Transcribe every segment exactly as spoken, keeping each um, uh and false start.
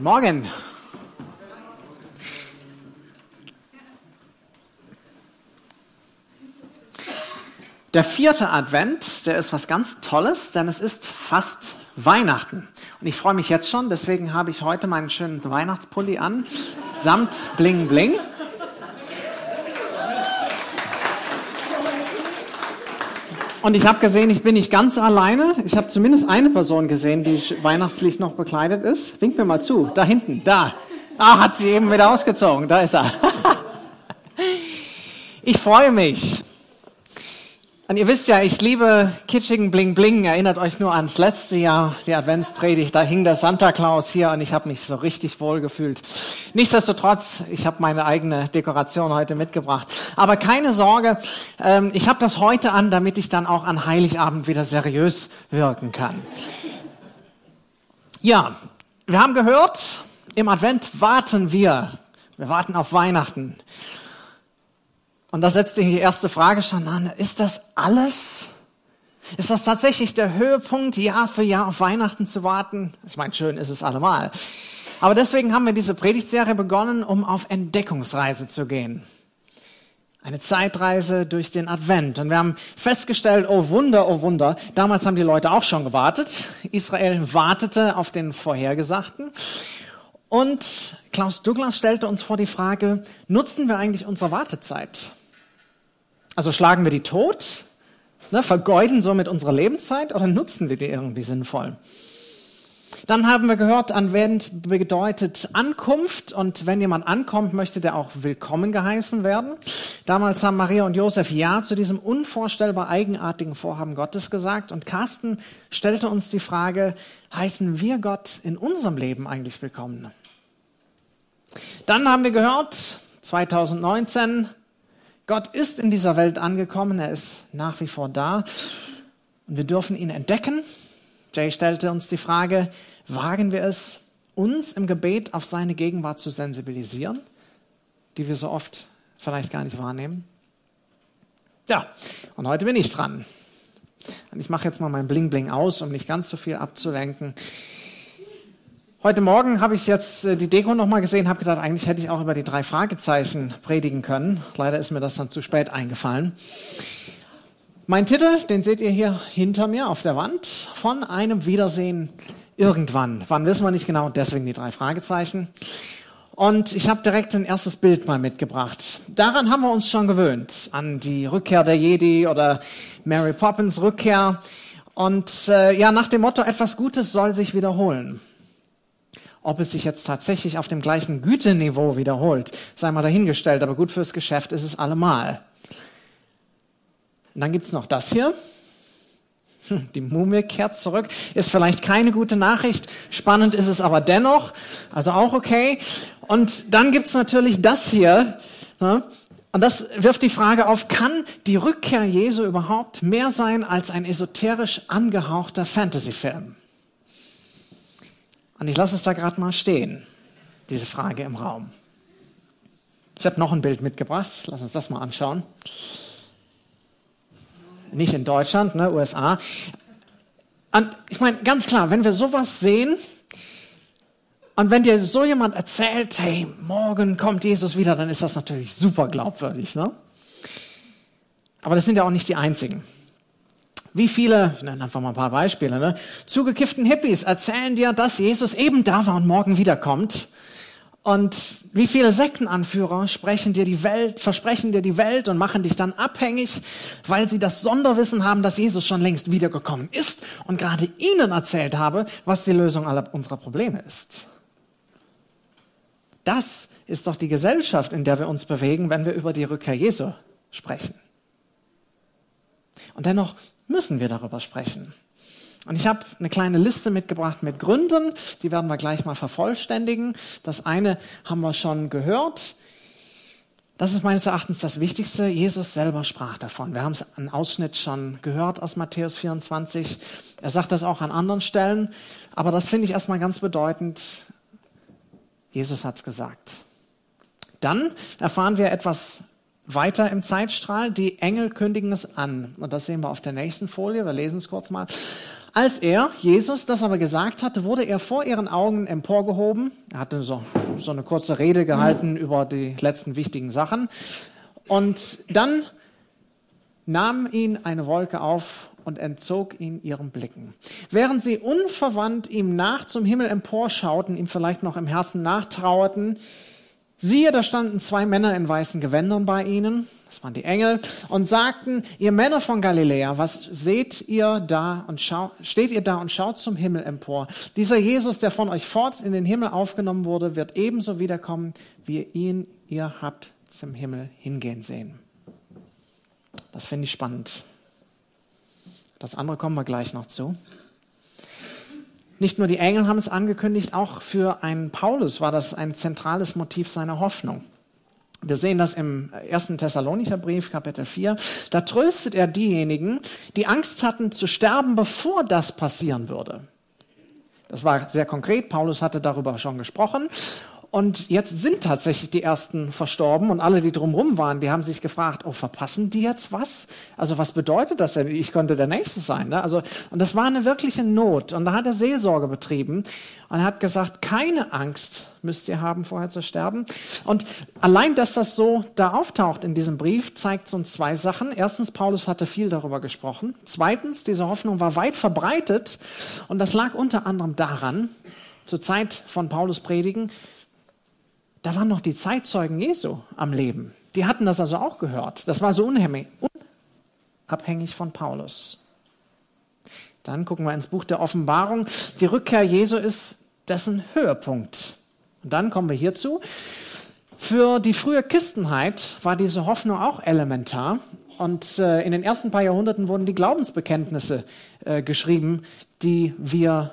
Guten Morgen. Der vierte Advent, der ist was ganz Tolles, denn es ist fast Weihnachten. Und ich freue mich jetzt schon, deswegen habe ich heute meinen schönen Weihnachtspulli an, samt Bling Bling. Und ich habe gesehen, ich bin nicht ganz alleine. Ich habe zumindest eine Person gesehen, die weihnachtlich noch bekleidet ist. Wink mir mal zu, da hinten, da. Ah, hat sie eben wieder ausgezogen, da ist er. Ich freue mich. Und ihr wisst ja, ich liebe kitschigen Bling Bling. Erinnert euch nur ans letzte Jahr, die Adventspredigt. Da hing der Santa Claus hier und ich habe mich so richtig wohl gefühlt. Nichtsdestotrotz, ich habe meine eigene Dekoration heute mitgebracht. Aber keine Sorge, ähm, ich habe das heute an, damit ich dann auch an Heiligabend wieder seriös wirken kann. Ja, wir haben gehört, im Advent warten wir. Wir warten auf Weihnachten. Und da setzt sich die erste Frage schon an, ist das alles? Ist das tatsächlich der Höhepunkt, Jahr für Jahr auf Weihnachten zu warten? Ich meine, schön ist es allemal. Aber deswegen haben wir diese Predigtserie begonnen, um auf Entdeckungsreise zu gehen. Eine Zeitreise durch den Advent. Und wir haben festgestellt, oh Wunder, oh Wunder, damals haben die Leute auch schon gewartet. Israel wartete auf den Vorhergesagten. Und Klaus Douglas stellte uns vor die Frage, nutzen wir eigentlich unsere Wartezeit? Also schlagen wir die tot, ne, vergeuden somit unsere Lebenszeit oder nutzen wir die irgendwie sinnvoll? Dann haben wir gehört, Advent bedeutet Ankunft und wenn jemand ankommt, möchte der auch willkommen geheißen werden. Damals haben Maria und Josef Ja zu diesem unvorstellbar eigenartigen Vorhaben Gottes gesagt und Carsten stellte uns die Frage, heißen wir Gott in unserem Leben eigentlich willkommen? Dann haben wir gehört, zwanzig neunzehn, Gott ist in dieser Welt angekommen, er ist nach wie vor da und wir dürfen ihn entdecken. Jay stellte uns die Frage, wagen wir es, uns im Gebet auf seine Gegenwart zu sensibilisieren, die wir so oft vielleicht gar nicht wahrnehmen? Ja, und heute bin ich dran. Und ich mache jetzt mal mein Bling Bling aus, um nicht ganz so viel abzulenken. Heute Morgen habe ich jetzt die Deko nochmal gesehen, habe gedacht, eigentlich hätte ich auch über die drei Fragezeichen predigen können. Leider ist mir das dann zu spät eingefallen. Mein Titel, den seht ihr hier hinter mir auf der Wand, von einem Wiedersehen irgendwann. Wann wissen wir nicht genau, deswegen die drei Fragezeichen. Und ich habe direkt ein erstes Bild mal mitgebracht. Daran haben wir uns schon gewöhnt, an die Rückkehr der Jedi oder Mary Poppins Rückkehr. Und äh, ja, nach dem Motto, etwas Gutes soll sich wiederholen. Ob es sich jetzt tatsächlich auf dem gleichen Güteniveau wiederholt, sei mal dahingestellt, aber gut fürs Geschäft ist es allemal. Und dann gibt's noch das hier. Die Mumie kehrt zurück. Ist vielleicht keine gute Nachricht, spannend ist es aber dennoch, also auch okay. Und dann gibt's natürlich das hier. Ne? Und das wirft die Frage auf, kann die Rückkehr Jesu überhaupt mehr sein als ein esoterisch angehauchter Fantasyfilm? Und ich lasse es da gerade mal stehen, diese Frage im Raum. Ich habe noch ein Bild mitgebracht, lass uns das mal anschauen. Nicht in Deutschland, ne, U S A. Und ich meine, ganz klar, wenn wir sowas sehen und wenn dir so jemand erzählt, hey, morgen kommt Jesus wieder, dann ist das natürlich super glaubwürdig, ne? Aber das sind ja auch nicht die einzigen. Wie viele, ich nenne einfach mal ein paar Beispiele, ne, zugekifften Hippies erzählen dir, dass Jesus eben da war und morgen wiederkommt. Und wie viele Sektenanführer sprechen dir die Welt, versprechen dir die Welt und machen dich dann abhängig, weil sie das Sonderwissen haben, dass Jesus schon längst wiedergekommen ist und gerade ihnen erzählt habe, was die Lösung aller unserer Probleme ist. Das ist doch die Gesellschaft, in der wir uns bewegen, wenn wir über die Rückkehr Jesu sprechen. Und dennoch müssen wir darüber sprechen. Und ich habe eine kleine Liste mitgebracht mit Gründen, die werden wir gleich mal vervollständigen. Das eine haben wir schon gehört. Das ist meines Erachtens das Wichtigste. Jesus selber sprach davon. Wir haben es einen Ausschnitt schon gehört aus Matthäus vierundzwanzig. Er sagt das auch an anderen Stellen. Aber das finde ich erstmal ganz bedeutend. Jesus hat es gesagt. Dann erfahren wir etwas weiter im Zeitstrahl. Die Engel kündigen es an. Und das sehen wir auf der nächsten Folie. Wir lesen es kurz mal. Als er, Jesus, das aber gesagt hatte, wurde er vor ihren Augen emporgehoben. Er hatte so, so eine kurze Rede gehalten über die letzten wichtigen Sachen. Und dann nahm ihn eine Wolke auf und entzog ihn ihren Blicken. Während sie unverwandt ihm nach zum Himmel emporschauten, ihm vielleicht noch im Herzen nachtrauerten, siehe, da standen zwei Männer in weißen Gewändern bei ihnen, das waren die Engel, und sagten, ihr Männer von Galiläa, was seht ihr da und schau, steht ihr da und schaut zum Himmel empor? Dieser Jesus, der von euch fort in den Himmel aufgenommen wurde, wird ebenso wiederkommen, wie ihr ihn ihr habt zum Himmel hingehen sehen. Das finde ich spannend. Das andere kommen wir gleich noch zu. Nicht nur die Engel haben es angekündigt, auch für einen Paulus war das ein zentrales Motiv seiner Hoffnung. Wir sehen das im ersten Thessalonicher Brief, Kapitel vier. Da tröstet er diejenigen, die Angst hatten zu sterben, bevor das passieren würde. Das war sehr konkret. Paulus hatte darüber schon gesprochen. Und jetzt sind tatsächlich die Ersten verstorben und alle, die drumherum waren, die haben sich gefragt, oh, verpassen die jetzt was? Also was bedeutet das denn? Ich könnte der Nächste sein. Ne? Also, und das war eine wirkliche Not. Und da hat er Seelsorge betrieben und er hat gesagt, keine Angst müsst ihr haben, vorher zu sterben. Und allein, dass das so da auftaucht in diesem Brief, zeigt uns zwei Sachen. Erstens, Paulus hatte viel darüber gesprochen. Zweitens, diese Hoffnung war weit verbreitet und das lag unter anderem daran, zur Zeit von Paulus Predigen, da waren noch die Zeitzeugen Jesu am Leben. Die hatten das also auch gehört. Das war so unabhängig von Paulus. Dann gucken wir ins Buch der Offenbarung. Die Rückkehr Jesu ist dessen Höhepunkt. Und dann kommen wir hierzu. Für die frühe Christenheit war diese Hoffnung auch elementar. Und äh, in den ersten paar Jahrhunderten wurden die Glaubensbekenntnisse äh, geschrieben, die wir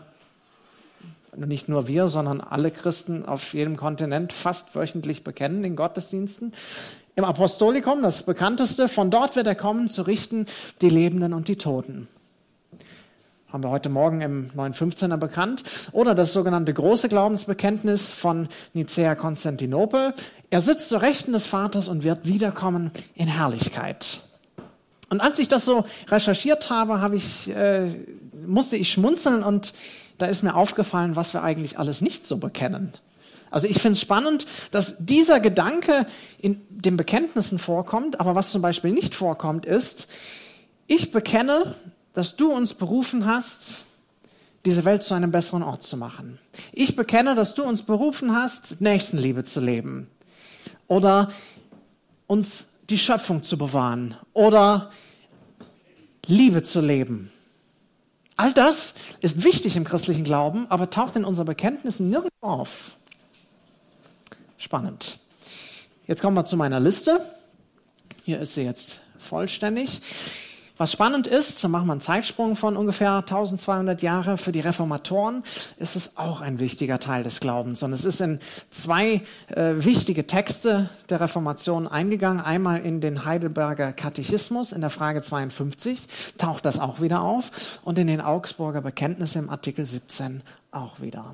nicht nur wir, sondern alle Christen auf jedem Kontinent fast wöchentlich bekennen in Gottesdiensten. Im Apostolikum, das bekannteste, von dort wird er kommen, zu richten die Lebenden und die Toten. Haben wir heute Morgen im neun fünfzehner bekannt. Oder das sogenannte große Glaubensbekenntnis von Nicäa-Konstantinopel. Er sitzt zur Rechten des Vaters und wird wiederkommen in Herrlichkeit. Und als ich das so recherchiert habe, habe ich, äh, musste ich schmunzeln und da ist mir aufgefallen, was wir eigentlich alles nicht so bekennen. Also ich finde es spannend, dass dieser Gedanke in den Bekenntnissen vorkommt, aber was zum Beispiel nicht vorkommt, ist, ich bekenne, dass du uns berufen hast, diese Welt zu einem besseren Ort zu machen. Ich bekenne, dass du uns berufen hast, Nächstenliebe zu leben oder uns die Schöpfung zu bewahren oder Liebe zu leben. All das ist wichtig im christlichen Glauben, aber taucht in unseren Bekenntnissen nirgendwo auf. Spannend. Jetzt kommen wir zu meiner Liste. Hier ist sie jetzt vollständig. Was spannend ist, da machen wir einen Zeitsprung von ungefähr eintausendzweihundert Jahre. Für die Reformatoren ist es auch ein wichtiger Teil des Glaubens. Und es ist in zwei äh, wichtige Texte der Reformation eingegangen. Einmal in den Heidelberger Katechismus in der Frage zweiundfünfzig taucht das auch wieder auf. Und in den Augsburger Bekenntnissen im Artikel siebzehn auch wieder.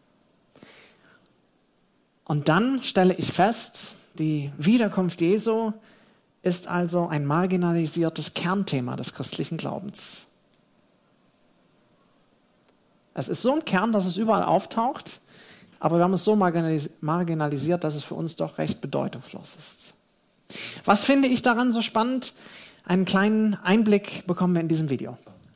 Und dann stelle ich fest, die Wiederkunft Jesu ist also ein marginalisiertes Kernthema des christlichen Glaubens. Es ist so ein Kern, dass es überall auftaucht, aber wir haben es so marginalisiert, dass es für uns doch recht bedeutungslos ist. Was finde ich daran so spannend? Einen kleinen Einblick bekommen wir in diesem Video.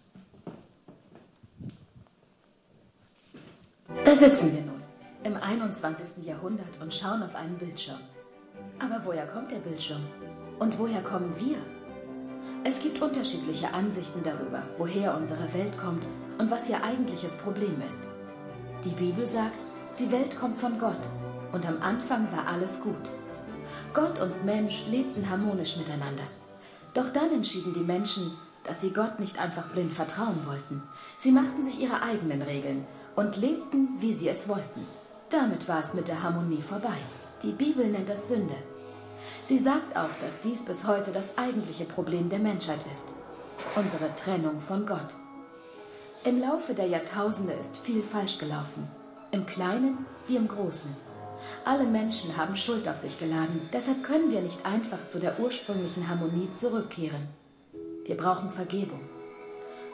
Da sitzen wir nun, im einundzwanzigsten Jahrhundert und schauen auf einen Bildschirm. Aber woher kommt der Bildschirm? Und woher kommen wir? Es gibt unterschiedliche Ansichten darüber, woher unsere Welt kommt und was ihr eigentliches Problem ist. Die Bibel sagt, die Welt kommt von Gott und am Anfang war alles gut. Gott und Mensch lebten harmonisch miteinander. Doch dann entschieden die Menschen, dass sie Gott nicht einfach blind vertrauen wollten. Sie machten sich ihre eigenen Regeln und lebten, wie sie es wollten. Damit war es mit der Harmonie vorbei. Die Bibel nennt das Sünde. Sie sagt auch, dass dies bis heute das eigentliche Problem der Menschheit ist. Unsere Trennung von Gott. Im Laufe der Jahrtausende ist viel falsch gelaufen. Im Kleinen wie im Großen. Alle Menschen haben Schuld auf sich geladen. Deshalb können wir nicht einfach zu der ursprünglichen Harmonie zurückkehren. Wir brauchen Vergebung.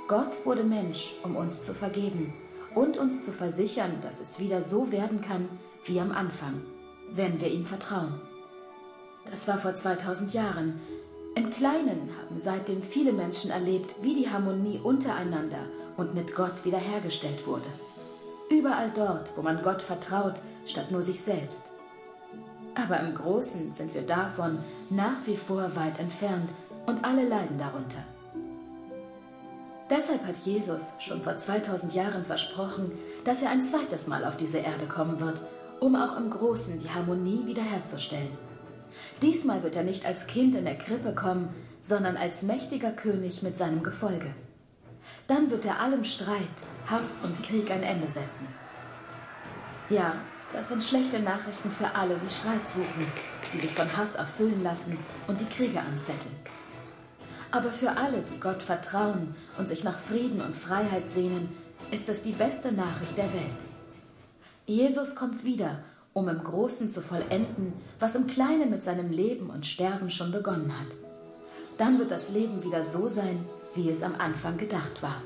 Gott wurde Mensch, um uns zu vergeben und uns zu versichern, dass es wieder so werden kann wie am Anfang, wenn wir ihm vertrauen. Das war vor zweitausend Jahren. Im Kleinen haben seitdem viele Menschen erlebt, wie die Harmonie untereinander und mit Gott wiederhergestellt wurde. Überall dort, wo man Gott vertraut, statt nur sich selbst. Aber im Großen sind wir davon nach wie vor weit entfernt und alle leiden darunter. Deshalb hat Jesus schon vor zweitausend Jahren versprochen, dass er ein zweites Mal auf diese Erde kommen wird, um auch im Großen die Harmonie wiederherzustellen. Diesmal wird er nicht als Kind in der Krippe kommen, sondern als mächtiger König mit seinem Gefolge. Dann wird er allem Streit, Hass und Krieg ein Ende setzen. Ja, das sind schlechte Nachrichten für alle, die Streit suchen, die sich von Hass erfüllen lassen und die Kriege anzetteln. Aber für alle, die Gott vertrauen und sich nach Frieden und Freiheit sehnen, ist es die beste Nachricht der Welt. Jesus kommt wieder, um im Großen zu vollenden, was im Kleinen mit seinem Leben und Sterben schon begonnen hat. Dann wird das Leben wieder so sein, wie es am Anfang gedacht war.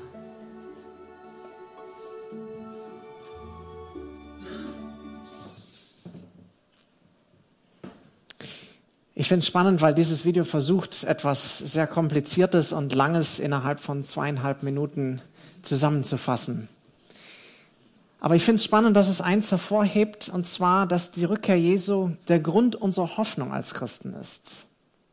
Ich finde es spannend, weil dieses Video versucht, etwas sehr Kompliziertes und Langes innerhalb von zweieinhalb Minuten zusammenzufassen. Aber ich finde es spannend, dass es eins hervorhebt, und zwar, dass die Rückkehr Jesu der Grund unserer Hoffnung als Christen ist.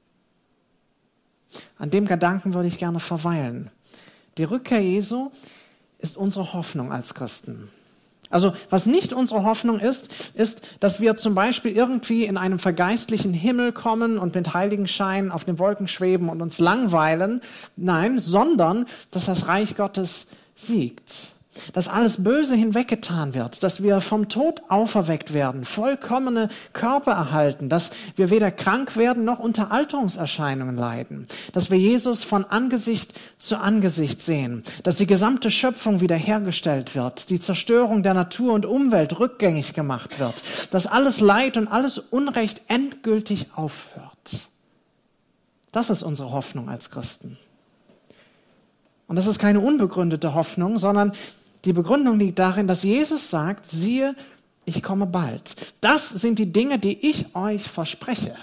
An dem Gedanken würde ich gerne verweilen. Die Rückkehr Jesu ist unsere Hoffnung als Christen. Also was nicht unsere Hoffnung ist, ist, dass wir zum Beispiel irgendwie in einem vergeistlichen Himmel kommen und mit Heiligenschein auf den Wolken schweben und uns langweilen. Nein, sondern, dass das Reich Gottes siegt. Dass alles Böse hinweggetan wird, dass wir vom Tod auferweckt werden, vollkommene Körper erhalten, dass wir weder krank werden noch unter Alterungserscheinungen leiden, dass wir Jesus von Angesicht zu Angesicht sehen, dass die gesamte Schöpfung wiederhergestellt wird, die Zerstörung der Natur und Umwelt rückgängig gemacht wird, dass alles Leid und alles Unrecht endgültig aufhört. Das ist unsere Hoffnung als Christen. Und das ist keine unbegründete Hoffnung, sondern die Begründung liegt darin, dass Jesus sagt, siehe, ich komme bald. Das sind die Dinge, die ich euch verspreche.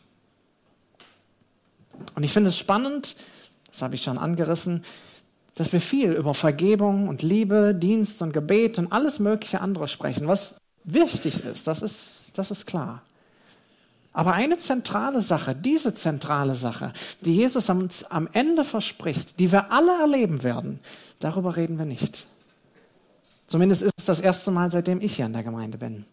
Und ich finde es spannend, das habe ich schon angerissen, dass wir viel über Vergebung und Liebe, Dienst und Gebet und alles mögliche andere sprechen, was wichtig ist, das ist, das ist klar. Aber eine zentrale Sache, diese zentrale Sache, die Jesus uns am Ende verspricht, die wir alle erleben werden, darüber reden wir nicht. Zumindest ist es das erste Mal, seitdem ich hier in der Gemeinde bin.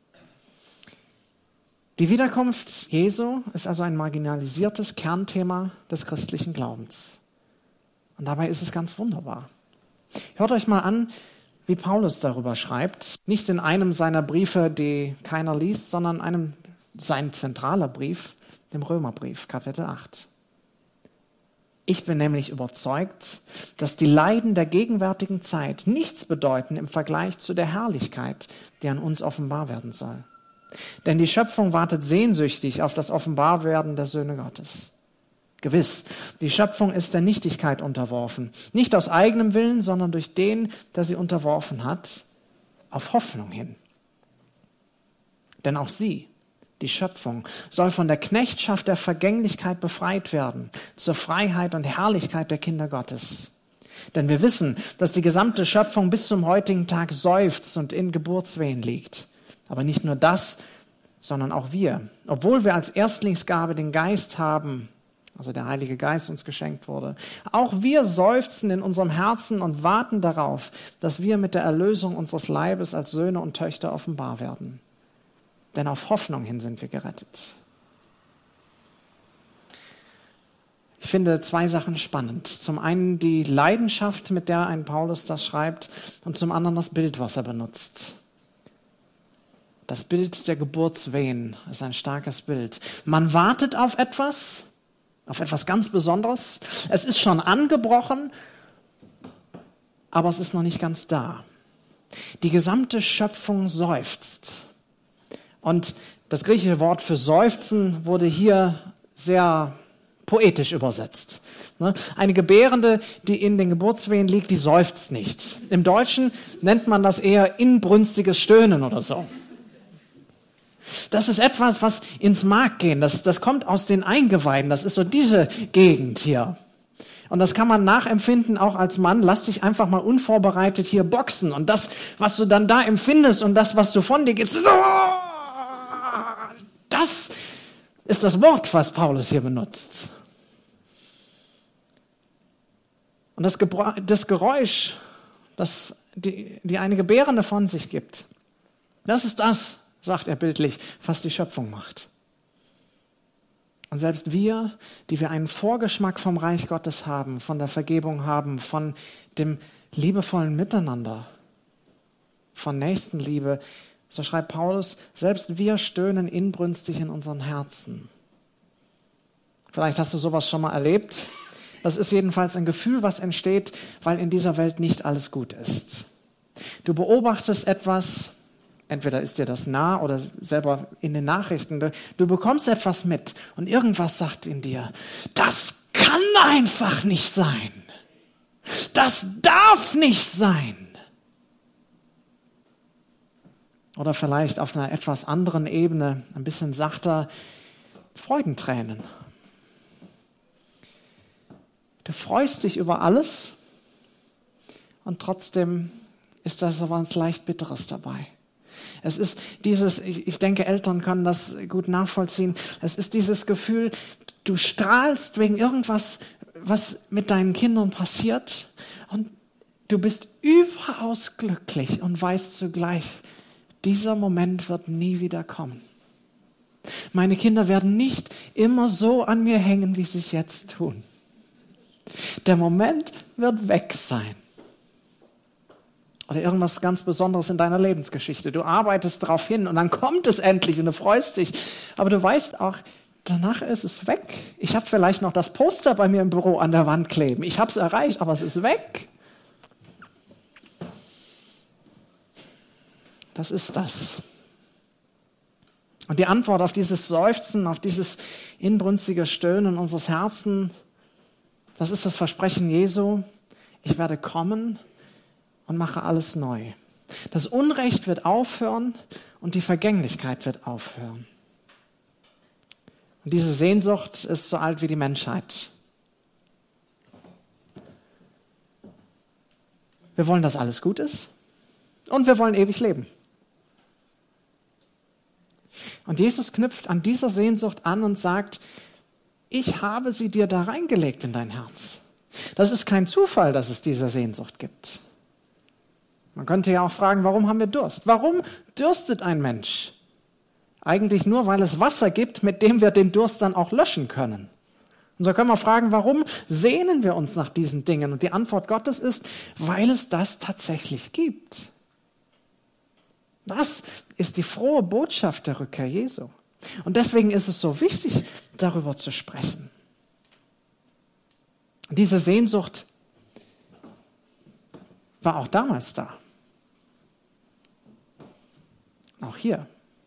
Die Wiederkunft Jesu ist also ein marginalisiertes Kernthema des christlichen Glaubens. Und dabei ist es ganz wunderbar. Hört euch mal an, wie Paulus darüber schreibt. Nicht in einem seiner Briefe, die keiner liest, sondern einem sein zentraler Brief, dem Römerbrief, Kapitel acht. Ich bin nämlich überzeugt, dass die Leiden der gegenwärtigen Zeit nichts bedeuten im Vergleich zu der Herrlichkeit, die an uns offenbar werden soll. Denn die Schöpfung wartet sehnsüchtig auf das Offenbarwerden der Söhne Gottes. Gewiss, die Schöpfung ist der Nichtigkeit unterworfen, nicht aus eigenem Willen, sondern durch den, der sie unterworfen hat, auf Hoffnung hin. Denn auch sie, die Schöpfung, soll von der Knechtschaft der Vergänglichkeit befreit werden, zur Freiheit und Herrlichkeit der Kinder Gottes. Denn wir wissen, dass die gesamte Schöpfung bis zum heutigen Tag seufzt und in Geburtswehen liegt. Aber nicht nur das, sondern auch wir. Obwohl wir als Erstlingsgabe den Geist haben, also der Heilige Geist uns geschenkt wurde, auch wir seufzen in unserem Herzen und warten darauf, dass wir mit der Erlösung unseres Leibes als Söhne und Töchter offenbar werden. Denn auf Hoffnung hin sind wir gerettet. Ich finde zwei Sachen spannend. Zum einen die Leidenschaft, mit der ein Paulus das schreibt, und zum anderen das Bild, was er benutzt. Das Bild der Geburtswehen ist ein starkes Bild. Man wartet auf etwas, auf etwas ganz Besonderes. Es ist schon angebrochen, aber es ist noch nicht ganz da. Die gesamte Schöpfung seufzt. Und das griechische Wort für seufzen wurde hier sehr poetisch übersetzt. Eine Gebärende, die in den Geburtswehen liegt, die seufzt nicht. Im Deutschen nennt man das eher inbrünstiges Stöhnen oder so. Das ist etwas, was ins Mark geht. Das, das kommt aus den Eingeweiden. Das ist so diese Gegend hier. Und das kann man nachempfinden, auch als Mann. Lass dich einfach mal unvorbereitet hier boxen. Und das, was du dann da empfindest und das, was du von dir gibst, so, das ist das Wort, was Paulus hier benutzt. Und das, Gebra- das Geräusch, das die, die eine Gebärende von sich gibt, das ist das, sagt er bildlich, was die Schöpfung macht. Und selbst wir, die wir einen Vorgeschmack vom Reich Gottes haben, von der Vergebung haben, von dem liebevollen Miteinander, von Nächstenliebe, so schreibt Paulus, selbst wir stöhnen inbrünstig in unseren Herzen. Vielleicht hast du sowas schon mal erlebt. Das ist jedenfalls ein Gefühl, was entsteht, weil in dieser Welt nicht alles gut ist. Du beobachtest etwas, entweder ist dir das nah oder selber in den Nachrichten. Du, du bekommst etwas mit und irgendwas sagt in dir, das kann einfach nicht sein. Das darf nicht sein. Oder vielleicht auf einer etwas anderen Ebene, ein bisschen sachter, Freudentränen. Du freust dich über alles und trotzdem ist da so was leicht Bitteres dabei. Es ist dieses, ich, ich denke, Eltern können das gut nachvollziehen, es ist dieses Gefühl, du strahlst wegen irgendwas, was mit deinen Kindern passiert und du bist überaus glücklich und weißt zugleich, dieser Moment wird nie wieder kommen. Meine Kinder werden nicht immer so an mir hängen, wie sie es jetzt tun. Der Moment wird weg sein. Oder irgendwas ganz Besonderes in deiner Lebensgeschichte. Du arbeitest darauf hin und dann kommt es endlich und du freust dich. Aber du weißt auch, danach ist es weg. Ich habe vielleicht noch das Poster bei mir im Büro an der Wand kleben. Ich habe es erreicht, aber es ist weg. Das ist das. Und die Antwort auf dieses Seufzen, auf dieses inbrünstige Stöhnen unseres Herzens, das ist das Versprechen Jesu. Ich werde kommen und mache alles neu. Das Unrecht wird aufhören und die Vergänglichkeit wird aufhören. Und diese Sehnsucht ist so alt wie die Menschheit. Wir wollen, dass alles gut ist und wir wollen ewig leben. Und Jesus knüpft an dieser Sehnsucht an und sagt, ich habe sie dir da reingelegt in dein Herz. Das ist kein Zufall, dass es diese Sehnsucht gibt. Man könnte ja auch fragen, warum haben wir Durst? Warum dürstet ein Mensch? Eigentlich nur, weil es Wasser gibt, mit dem wir den Durst dann auch löschen können. Und so können wir fragen, warum sehnen wir uns nach diesen Dingen? Und die Antwort Gottes ist, weil es das tatsächlich gibt. Das ist die frohe Botschaft der Rückkehr Jesu. Und deswegen ist es so wichtig, darüber zu sprechen. Diese Sehnsucht war auch damals da. Auch hier.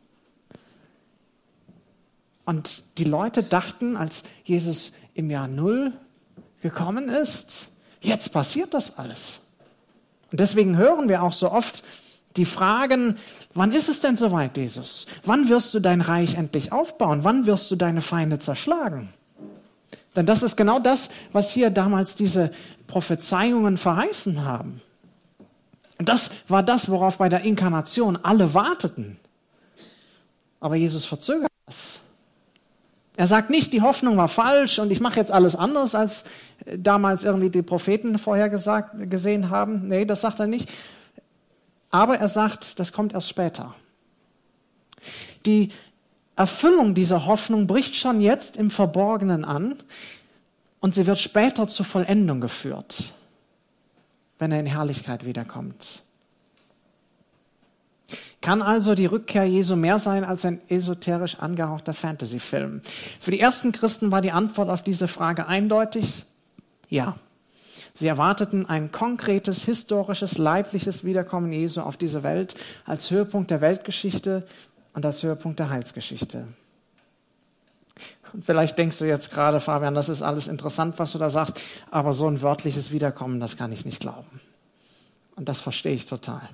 Und die Leute dachten, als Jesus im Jahr Null gekommen ist, jetzt passiert das alles. Und deswegen hören wir auch so oft die Fragen, wann ist es denn soweit, Jesus? Wann wirst du dein Reich endlich aufbauen? Wann wirst du deine Feinde zerschlagen? Denn das ist genau das, was hier damals diese Prophezeiungen verheißen haben. Und das war das, worauf bei der Inkarnation alle warteten. Aber Jesus verzögert das. Er sagt nicht, die Hoffnung war falsch und ich mache jetzt alles anders, als damals irgendwie die Propheten vorher gesagt, gesehen haben. Nee, das sagt er nicht. Aber er sagt, das kommt erst später. Die Erfüllung dieser Hoffnung bricht schon jetzt im Verborgenen an und sie wird später zur Vollendung geführt, wenn er in Herrlichkeit wiederkommt. Kann also die Rückkehr Jesu mehr sein als ein esoterisch angehauchter Fantasy-Film? Für die ersten Christen war die Antwort auf diese Frage eindeutig: Ja. Sie erwarteten ein konkretes, historisches, leibliches Wiederkommen Jesu auf diese Welt als Höhepunkt der Weltgeschichte und als Höhepunkt der Heilsgeschichte. Und vielleicht denkst du jetzt gerade, Fabian, das ist alles interessant, was du da sagst, aber so ein wörtliches Wiederkommen, das kann ich nicht glauben. Und das verstehe ich total.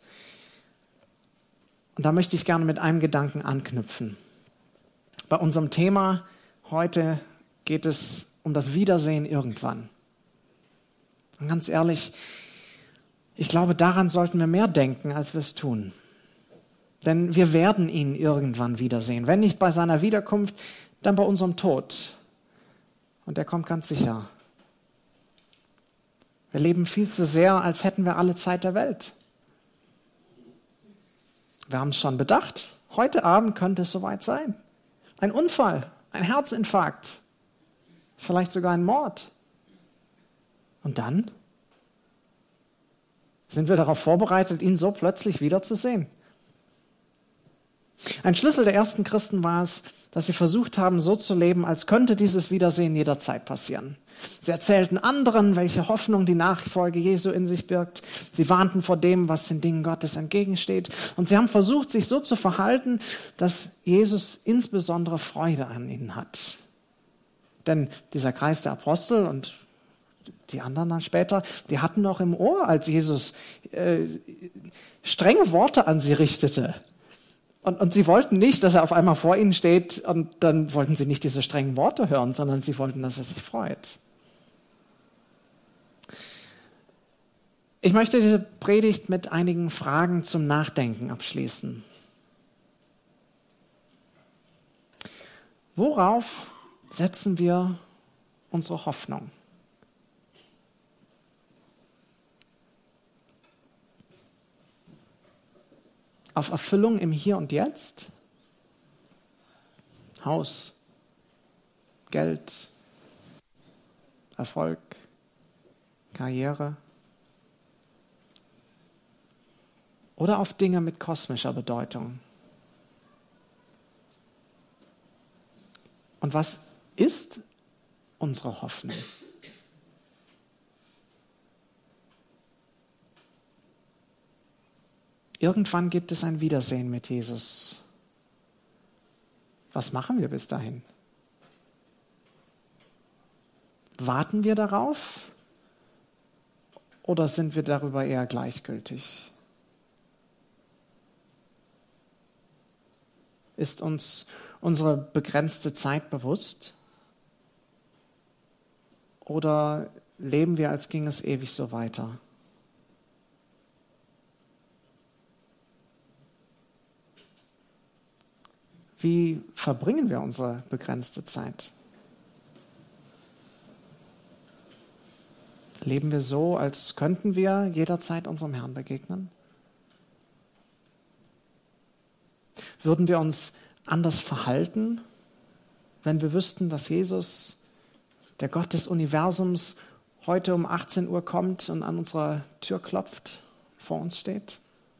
Und da möchte ich gerne mit einem Gedanken anknüpfen. Bei unserem Thema heute geht es um das Wiedersehen irgendwann. Und ganz ehrlich, ich glaube, daran sollten wir mehr denken, als wir es tun. Denn wir werden ihn irgendwann wiedersehen. Wenn nicht bei seiner Wiederkunft, dann bei unserem Tod. Und er kommt ganz sicher. Wir leben viel zu sehr, als hätten wir alle Zeit der Welt. Wir haben es schon bedacht. Heute Abend könnte es soweit sein. Ein Unfall, ein Herzinfarkt, vielleicht sogar ein Mord. Und dann sind wir darauf vorbereitet, ihn so plötzlich wiederzusehen. Ein Schlüssel der ersten Christen war es, dass sie versucht haben, so zu leben, als könnte dieses Wiedersehen jederzeit passieren. Sie erzählten anderen, welche Hoffnung die Nachfolge Jesu in sich birgt. Sie warnten vor dem, was den Dingen Gottes entgegensteht. Und sie haben versucht, sich so zu verhalten, dass Jesus insbesondere Freude an ihnen hat. Denn dieser Kreis der Apostel und die anderen dann später, die hatten noch im Ohr, als Jesus äh, strenge Worte an sie richtete. Und, und sie wollten nicht, dass er auf einmal vor ihnen steht und dann wollten sie nicht diese strengen Worte hören, sondern sie wollten, dass er sich freut. Ich möchte diese Predigt mit einigen Fragen zum Nachdenken abschließen. Worauf setzen wir unsere Hoffnung? Auf Erfüllung im Hier und Jetzt? Haus, Geld, Erfolg, Karriere? Oder auf Dinge mit kosmischer Bedeutung? Und was ist unsere Hoffnung? Irgendwann gibt es ein Wiedersehen mit Jesus. Was machen wir bis dahin? Warten wir darauf oder sind wir darüber eher gleichgültig? Ist uns unsere begrenzte Zeit bewusst? Oder leben wir, als ging es ewig so weiter? Wie verbringen wir unsere begrenzte Zeit? Leben wir so, als könnten wir jederzeit unserem Herrn begegnen? Würden wir uns anders verhalten, wenn wir wüssten, dass Jesus, der Gott des Universums, heute um achtzehn Uhr kommt und an unserer Tür klopft, vor uns steht?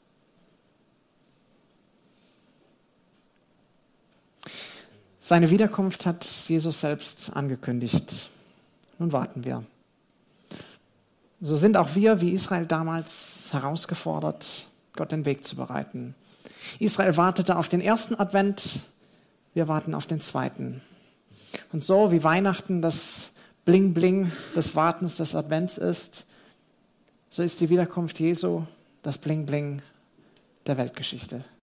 Seine Wiederkunft hat Jesus selbst angekündigt. Nun warten wir. So sind auch wir, wie Israel damals, herausgefordert, Gott den Weg zu bereiten. Israel wartete auf den ersten Advent, wir warten auf den zweiten. Und so wie Weihnachten das Bling-Bling des Wartens des Advents ist, so ist die Wiederkunft Jesu das Bling-Bling der Weltgeschichte.